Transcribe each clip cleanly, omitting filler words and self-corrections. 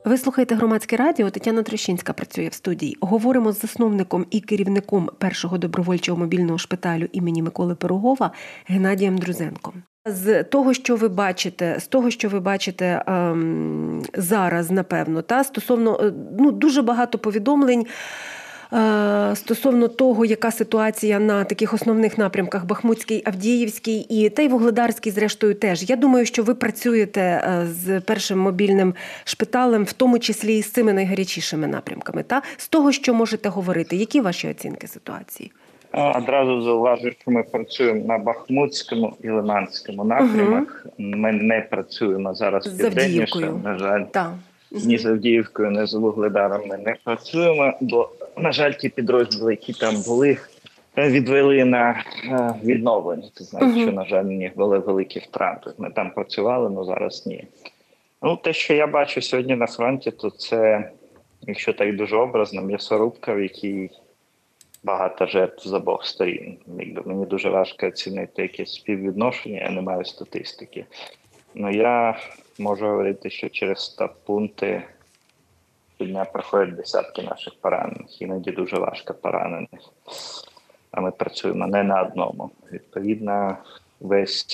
Ви слухаєте «Громадське радіо», Тетяна Трощинська працює в студії. Говоримо з засновником і керівником першого добровольчого мобільного шпиталю імені Миколи Пирогова Геннадієм Друзенком. З того, що ви бачите зараз, напевно, стосовно дуже багато повідомлень стосовно того, яка ситуація на таких основних напрямках Бахмутський, Авдіївський та й Вугледарський, зрештою, теж. Я думаю, що ви працюєте з першим мобільним шпиталем, в тому числі і з цими найгарячішими напрямками. З того, що можете говорити, які ваші оцінки ситуації? Одразу зауважу, що ми працюємо на Бахмутському і Лиманському напрямах. Ми не працюємо зараз південніше, на жаль. Ні з Авдіївкою, ні з Вугледаром ми не працюємо, бо, на жаль, ті підрозділи, які там були, відвели на відновлення. Ти знаєш, що, на жаль, у них були великі втрати. Ми там працювали, але зараз ні. Те, що я бачу сьогодні на фронті, то це, якщо так дуже образно, м'ясорубка, в якій багато жертв з обох сторін. Мені дуже важко оцінити якесь співвідношення, я не маю статистики. Я можу говорити, що через стаб-пункти щодня проходять десятки наших поранених, іноді дуже важко поранених. А ми працюємо не на одному. Відповідно, весь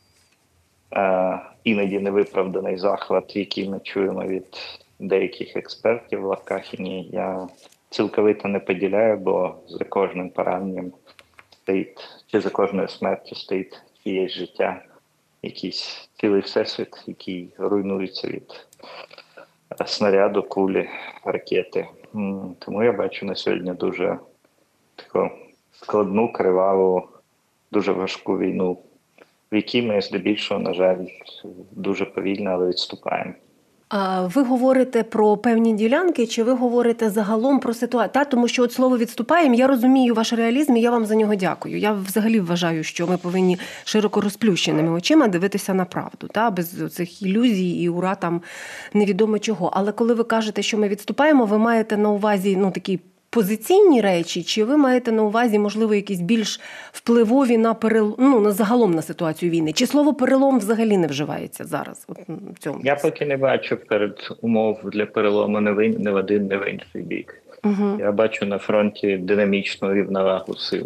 іноді невиправданий захват, який ми чуємо від деяких експертів в лавках, я цілковито не поділяю, бо за кожним пораненням стоїть, чи за кожною смертю стоїть чиєсь життя, якийсь цілий всесвіт, який руйнується від снаряду, кулі, ракети. Тому я бачу на сьогодні дуже таку складну, криваву, дуже важку війну, в якій ми здебільшого, на жаль, дуже повільно, але відступаємо. Ви говорите про певні ділянки, чи ви говорите загалом про ситуацію? Тому що слово «відступаємо», я розумію ваш реалізм, і я вам за нього дякую. Я взагалі вважаю, що ми повинні широко розплющеними очима дивитися на правду, без цих ілюзій і ура там невідомо чого. Але коли ви кажете, що ми відступаємо, ви маєте на увазі такі позиційні речі, чи ви маєте на увазі, можливо, якісь більш впливові на на загалом на ситуацію війни? Чи слово «перелом» взагалі не вживається зараз? В цьому? Я поки не бачу умов для перелому не в один, не в інший бік. Я бачу на фронті динамічну рівновагу сил.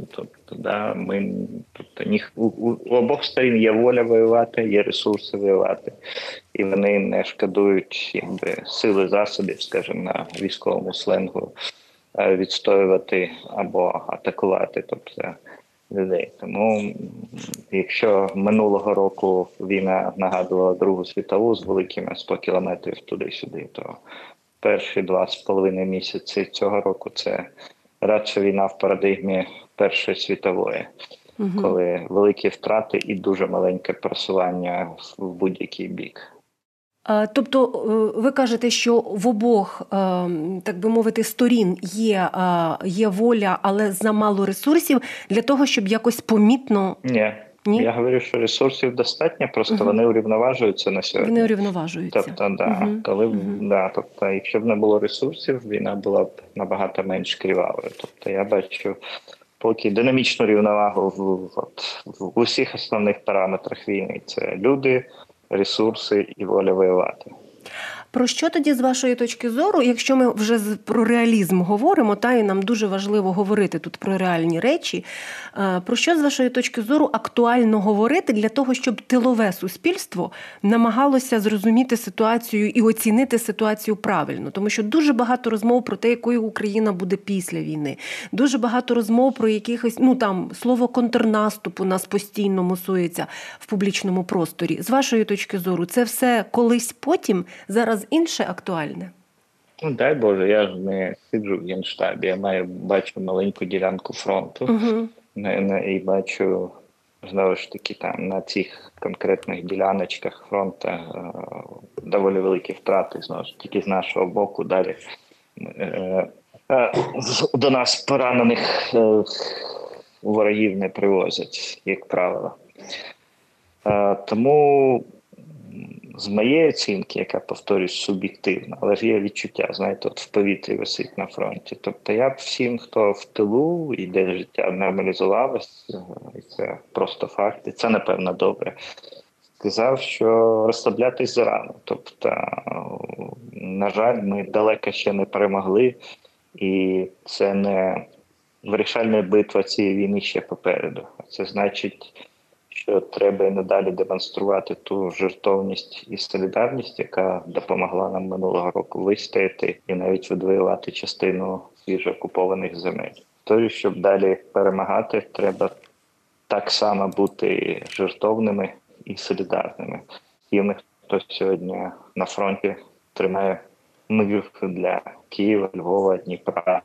У обох сторін є воля воювати, є ресурси воювати. І вони не шкодують сили засобів, скажімо, на військовому сленгу, відстоювати або атакувати людей. Тому, якщо минулого року війна нагадувала Другу світову з великими 100 кілометрів туди-сюди, то перші 2,5 місяці цього року це радше війна в парадигмі Першої світової, коли великі втрати і дуже маленьке просування в будь-який бік. Тобто ви кажете, що в обох, так би мовити, сторін є воля, але замало ресурсів для того, щоб якось помітно... Ні? Я говорю, що ресурсів достатньо, просто вони урівноважуються на сьогодні. Вони урівноважуються. Тобто, якщо б не було ресурсів, війна була б набагато менш кривавою. Тобто я бачу поки динамічну рівновагу в усіх основних параметрах війни. Це люди, ресурси і воля воювати. Про що тоді, з вашої точки зору, якщо ми вже про реалізм говоримо, і нам дуже важливо говорити тут про реальні речі, про що, з вашої точки зору, актуально говорити для того, щоб тилове суспільство намагалося зрозуміти ситуацію і оцінити ситуацію правильно? Тому що дуже багато розмов про те, якою Україна буде після війни. Дуже багато розмов про якихось, слово контрнаступу нас постійно мусується в публічному просторі. З вашої точки зору, це все колись потім, зараз інше актуальне? Дай Боже, я ж не сиджу в Генштабі, я бачу маленьку ділянку фронту і бачу, знову ж таки, там на цих конкретних діляночках фронту доволі великі втрати, знову ж таки, з нашого боку. Далі до нас поранених ворогів не привозять, як правило. Тому з моєї оцінки, яка, повторюсь, суб'єктивна, але ж є відчуття, знаєте, в повітрі висить на фронті. Тобто я б всім, хто в тилу і де життя нормалізувалось, і це просто факт, і це, напевно, добре, сказав, що розслаблятись зарано. Тобто, на жаль, ми далеко ще не перемогли, і це не вирішальна битва цієї війни ще попереду. Це значить, що треба і надалі демонструвати ту жертовність і солідарність, яка допомогла нам минулого року вистояти і навіть відвоювати частину свіжоокупованих земель. Тож, щоб далі перемагати, треба так само бути жертовними і солідарними. Тими, хто сьогодні на фронті тримає мир для Києва, Львова, Дніпра,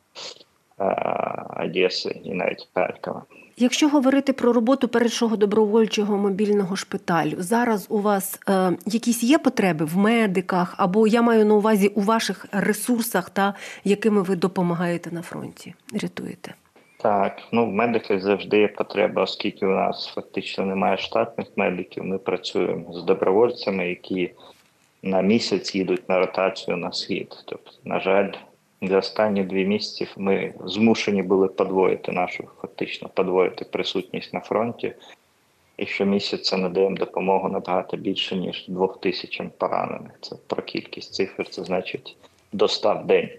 Одеси і навіть Харкова. Якщо говорити про роботу першого добровольчого мобільного шпиталю, зараз у вас якісь є потреби в медиках, або я маю на увазі у ваших ресурсах, та якими ви допомагаєте на фронті, рятуєте? Так, в медиках завжди є потреба, оскільки у нас фактично немає штатних медиків. Ми працюємо з добровольцями, які на місяць їдуть на ротацію на схід. Тобто, на жаль, за останні 2 місяці ми змушені були подвоїти присутність на фронті. І щомісяця надаємо допомогу набагато більше, ніж 2000 поранених. Це про кількість цифр, це значить до 100 в день.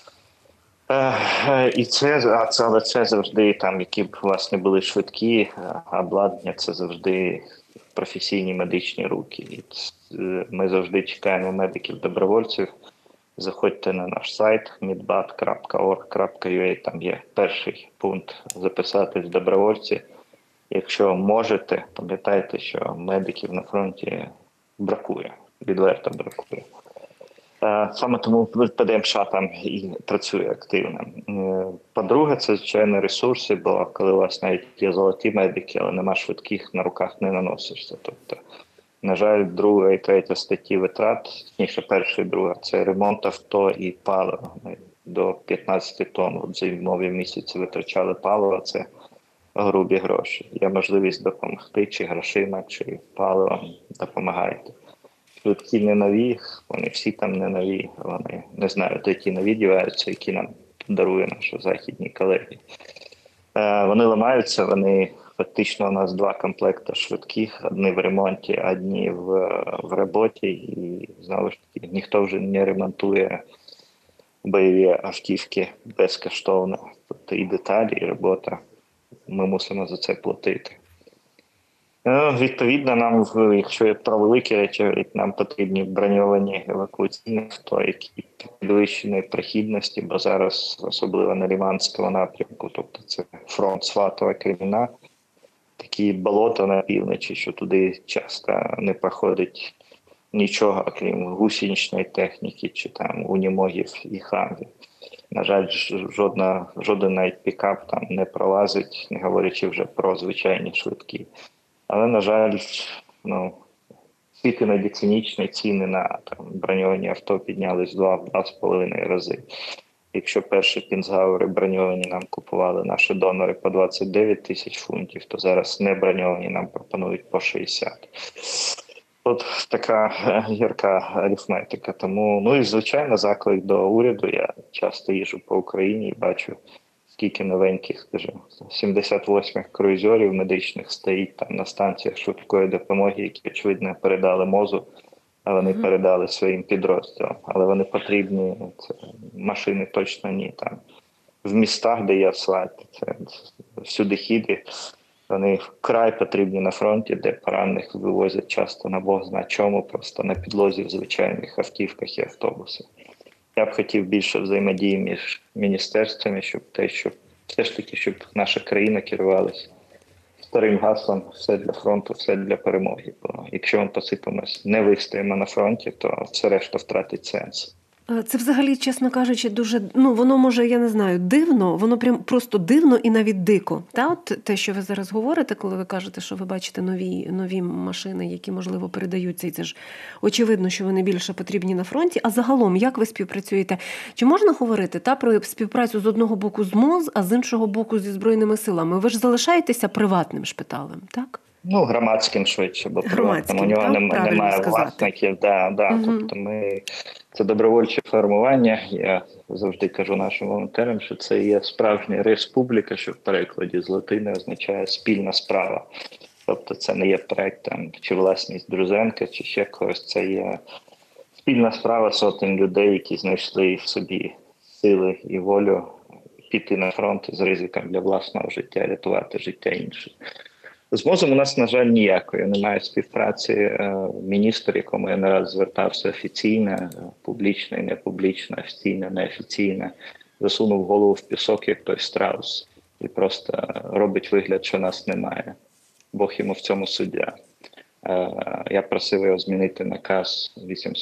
І але це завжди, які б власне були швидкі, обладнання, це завжди професійні медичні руки. І ми завжди чекаємо медиків-добровольців. Заходьте на наш сайт medbat.org.ua, там є перший пункт записатись в добровольці. Якщо можете, пам'ятайте, що медиків на фронті бракує, відверто бракує. Саме тому ПДМШ там і працює активно. По-друге, це, звичайно, ресурси, бо коли у вас навіть є золоті медики, але нема швидких, на руках не наносишся. Тобто, на жаль, 2 і 3 статті витрат, точніше, 1 і 2, це ремонт авто і паливо. Ми до 15 тонн в зимові місяці витрачали паливо, це грубі гроші. Є можливість допомогти, чи грошима, чи паливом, допомагайте. Швидкі не нові, вони всі там не нові, вони не знають, які нові діваються, які нам дарує наші західні колеги. Вони ламаються, фактично у нас 2 комплекти швидких, одні в ремонті, одні в роботі, і знову ж таки ніхто вже не ремонтує бойові автівки безкоштовно. Тобто і деталі, і робота, ми мусимо за це платити. Відповідно, нам, якщо є про великі речі, нам потрібні броньовані евакуаційні авто, які підвищеної прохідності, бо зараз, особливо на Лиманському напрямку, тобто це фронт Сватова, Креміна, такі болота на півночі, що туди часто не проходить нічого, окрім гусеничної техніки чи там унімогів і хамвів. На жаль, жоден навіть пікап там не пролазить, не говорячи вже про звичайні швидкі. Але, на жаль, світ іноді цинічний, ціни на броньовані авто піднялись 2-2,5 рази. Якщо перші кінзгаури броньовані нам купували наші донори по 29 тисяч фунтів, то зараз не броньовані нам пропонують по 60. От така гірка арифметика. Тому, і звичайно, заклик до уряду. Я часто їжджу по Україні і бачу, скільки новеньких, скажімо, 78-х круїзерів медичних стоїть там на станціях швидкої допомоги, які, очевидно, передали МОЗу, а вони передали своїм підрозділам. Але вони потрібні, це машини точно ні. Там в містах, де є асфальт, це всюдихіди, вони вкрай потрібні на фронті, де поранених вивозять часто на Бог зна чому, просто на підлозі в звичайних автівках і автобусах. Я б хотів більше взаємодії між міністерствами, щоб все ж таки, щоб наша країна керувалася старим гаслом «все для фронту, все для перемоги». Бо якщо ми посипемось, не вистоїмо на фронті, то все решта втратить сенс. Це взагалі, чесно кажучи, дуже, воно може, я не знаю, дивно, воно прям просто дивно і навіть дико. От те, що ви зараз говорите, коли ви кажете, що ви бачите нові машини, які, можливо, передаються, і це ж очевидно, що вони більше потрібні на фронті. А загалом, як ви співпрацюєте? Чи можна говорити про співпрацю з одного боку з МОЗ, а з іншого боку зі Збройними силами? Ви ж залишаєтеся приватним шпиталем, так? Громадським швидше, бо приватним. У нього немає власників. Тобто це добровольче формування. Я завжди кажу нашим волонтерам, що це є справжня республіка, що в перекладі з латини означає спільна справа. Тобто це не є проект там, чи власність Друзенка, чи ще когось. Це є спільна справа сотень людей, які знайшли в собі сили і волю піти на фронт з ризиком для власного життя, рятувати життя інших. З МОЗом у нас, на жаль, ніякої немає співпраці. Міністр, якому я не раз звертався офіційно, публічно і непублічно, офіційно, неофіційно, засунув голову в пісок, як той страус, і просто робить вигляд, що нас немає. Бог йому в цьому суддя. Я просив його змінити наказ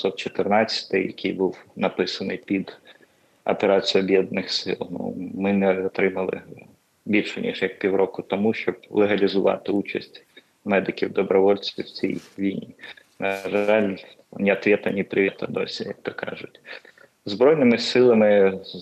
814, який був написаний під операцію Об'єднаних Сил. Ми не отримали більше, ніж як півроку тому, щоб легалізувати участь медиків-добровольців в цій війні. На жаль, ні ответа, ні привіта досі, як то кажуть. Збройними силами, з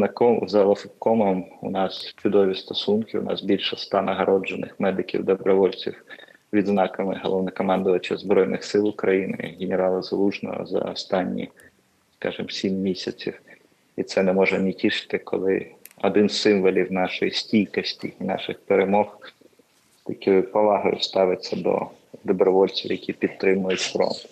головкомом у нас чудові стосунки, у нас більше 100 нагороджених медиків-добровольців відзнаками головнокомандувача Збройних сил України, генерала Залужного за останні, скажімо, 7 місяців. І це не може не тішити, коли один з символів нашої стійкості і наших перемог з такою повагою ставиться до добровольців, які підтримують фронт.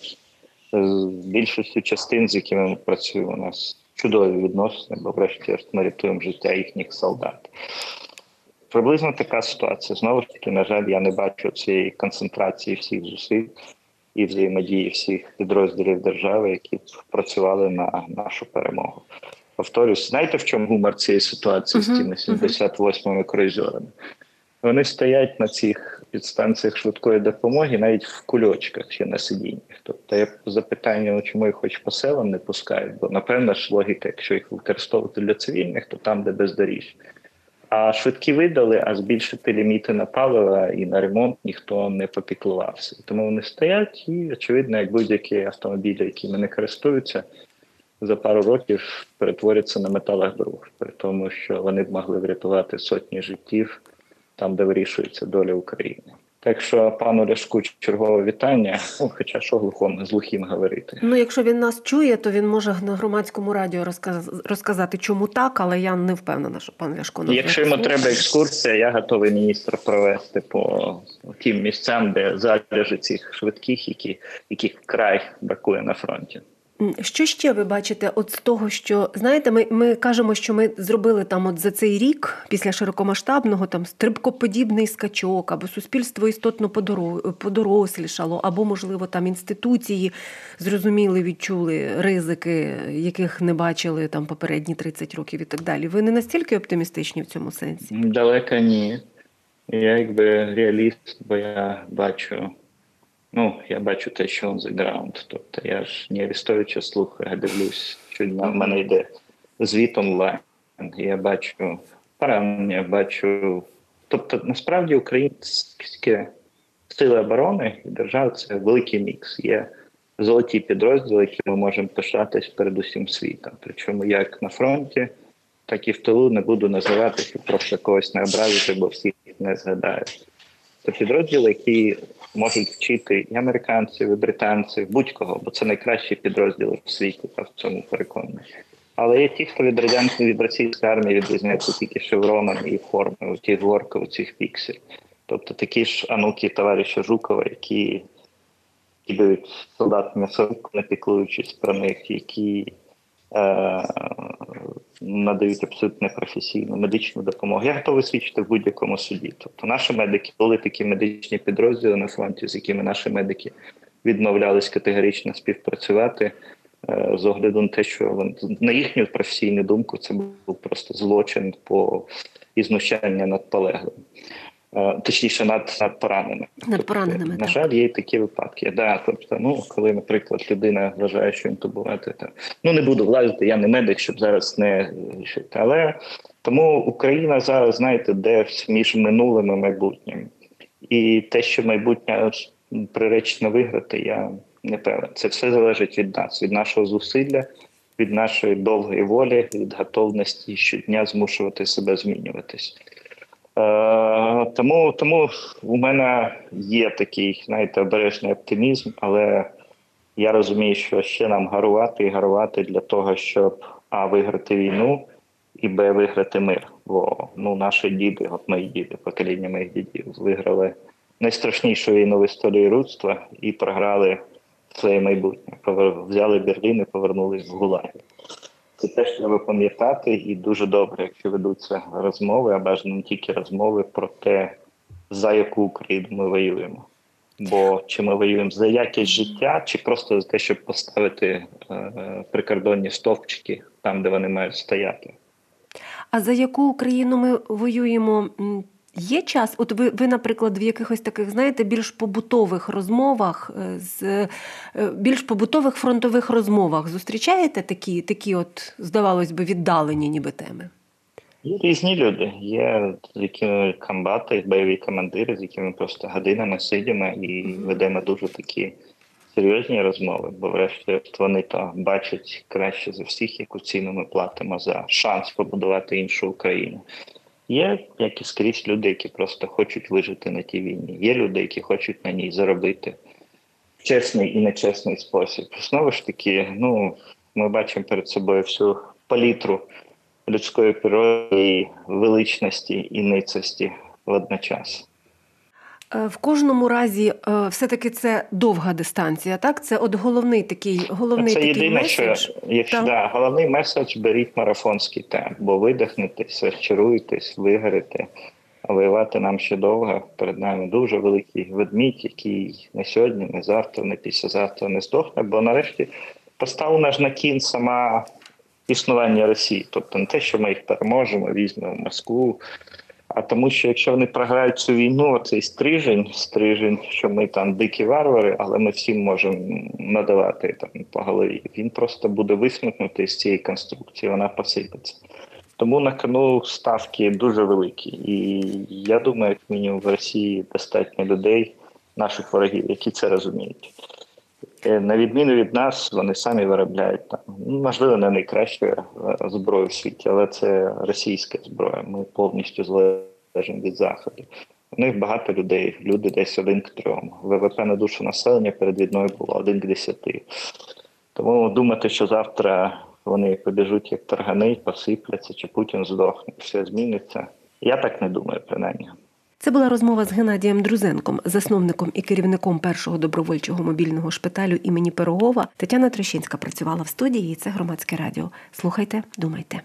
З більшістю частин, з якими ми працюємо, у нас чудові відносини, бо врешті-решт ми рятуємо життя їхніх солдат. Приблизно така ситуація. Знову ж таки, на жаль, я не бачу цієї концентрації всіх зусиль і взаємодії всіх підрозділів держави, які б працювали на нашу перемогу. Повторюсь, знаєте, в чому гумор цієї ситуації з тими 78-ми круїзерами? Вони стоять на цих підстанціях швидкої допомоги навіть в кульочках ще на сидіннях. Тобто я запитання, чому їх хоч по селам не пускають, бо, напевно ж, логіка, якщо їх використовувати для цивільних, то там, де бездоріжжя. А швидкі видали, а збільшити ліміти на паливо і на ремонт ніхто не попіклувався. Тому вони стоять і, очевидно, як будь-які автомобілі, якими не користуються, за пару років перетворяться на металобрух, при тому, що вони б могли врятувати сотні життів там, де вирішується доля України. Так що пану Ляшку чергове вітання, хоча що з глухим говорити. Якщо він нас чує, то він може на громадському радіо розказати, чому так, але я не впевнена, що пан Ляшко нас Якщо йому треба екскурсія, я готовий міністра провести по тим місцям, де залежі цих швидких, яких край бракує на фронті. Що ще ви бачите от з того, що, знаєте, ми кажемо, що ми зробили там от за цей рік, після широкомасштабного, там стрибкоподібний скачок, або суспільство істотно подорослішало, або, можливо, там інституції зрозуміли, відчули ризики, яких не бачили там попередні 30 років і так далі. Ви не настільки оптимістичні в цьому сенсі? Далеко ні. Я якби реаліст, бо я бачу те, що on the ground. Тобто я ж не арестовича слухаю, я дивлюсь, що в мене йде звіт онлайн. Я бачу поранення, бачу... Тобто, насправді, українські сили оборони і держави – це великий мікс. Є золоті підрозділи, які ми можемо пишатись перед усім світом. Причому як на фронті, так і в тилу не буду називати, щоб просто когось не образити, бо всіх не згадають. Це підрозділи, які можуть вчити і американців, і британців, будь-кого, бо це найкращі підрозділи в світі, та в цьому переконаний. Але є ті, хто від російської армії відрізняється тільки шевроном і формою, ті горки, цих піксель. Тобто такі ж онуки товариша Жукова, які кидають солдат м'ясорубку, не піклуючись про них, які надають абсолютно професійну медичну допомогу. Я готовий свідчити в будь-якому суді. Тобто наші медики були такі медичні підрозділи на фронті, з якими наші медики відмовлялись категорично співпрацювати, з огляду на те, що на їхню професійну думку це був просто злочин і знущання над полеглим. Точніше, над пораненими. На жаль, є такі випадки. Тобто, коли, наприклад, людина вважає, що інтубувати, не буду влазити, я не медик, щоб зараз не рішити. Але тому Україна зараз, знаєте, де між минулим і майбутнім. І те, що майбутнє приречено виграти, я не певен. Це все залежить від нас, від нашого зусилля, від нашої довгої волі, від готовності щодня змушувати себе змінюватись. Тому у мене є такий, знаєте, обережний оптимізм, але я розумію, що ще нам гарувати для того, щоб виграти війну і виграти мир. Бо наші діди, мої діди, покоління моїх дідів виграли найстрашнішу війну в історії людства і програли своє майбутнє. Взяли Берлін і повернулись в ГУЛАГи. Це теж треба пам'ятати, і дуже добре, якщо ведуться розмови, а бажано не тільки розмови про те, за яку Україну ми воюємо. Бо чи ми воюємо за якість життя, чи просто за те, щоб поставити прикордонні стовпчики там, де вони мають стояти. А за яку Україну ми воюємо? Є час? От ви, наприклад, в якихось таких, знаєте, більш побутових розмовах, більш побутових фронтових розмовах зустрічаєте такі от, здавалось би, віддалені ніби теми? Є різні люди. Є які комбати, бойові командири, з якими просто годинами сидимо і ведемо дуже такі серйозні розмови, бо врешті вони то бачать краще за всіх, яку ціну ми платимо за шанс побудувати іншу Україну. Є, як і скрізь, люди, які просто хочуть вижити на тій війні. Є люди, які хочуть на ній заробити в чесний і нечесний спосіб. Знову ж таки, ми бачимо перед собою всю палітру людської природи, і величності і ницості водночас. В кожному разі, все-таки це довга дистанція, так? Це от головний такий меседж. Це єдине, що головний меседж – беріть марафонський темп, бо видихнетесь, розчаруєтесь, вигорите, а воювати нам ще довго. Перед нами дуже великий ведмідь, який не сьогодні, не завтра, не післязавтра не здохне, бо нарешті поставлена ж на кін сама існування Росії. Тобто не те, що ми їх переможемо, візьмемо Москву, а тому, що якщо вони програють цю війну, цей стрижень, що ми там дикі варвари, але ми всім можемо надавати там по голові, він просто буде висмикнутий з цієї конструкції, вона посипеться. Тому на кону ставки дуже великі. І я думаю, як мінімум в Росії достатньо людей, наших ворогів, які це розуміють. На відміну від нас, вони самі виробляють там, можливо, не найкращу зброю в світі, але це російська зброя. Ми повністю залежимо від Заходу. У них багато людей, люди десь 1 к 3. ВВП на душу населення перед війною було 1 к 10. Тому думати, що завтра вони побіжуть як таргани, посипляться, чи Путін здохне, все зміниться. Я так не думаю, принаймні. Це була розмова з Геннадієм Друзенком, засновником і керівником першого добровольчого мобільного шпиталю імені Пирогова. Тетяна Трещинська працювала в студії, і це Громадське радіо. Слухайте, думайте.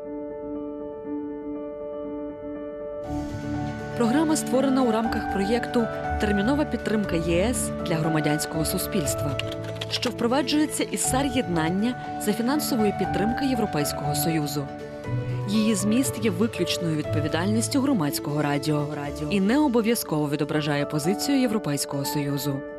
Програма створена у рамках проєкту «Термінова підтримка ЄС для громадянського суспільства», що впроваджується із САР-єднання за фінансової підтримки Європейського Союзу. Її зміст є виключною відповідальністю Громадського радіо і не обов'язково відображає позицію Європейського Союзу.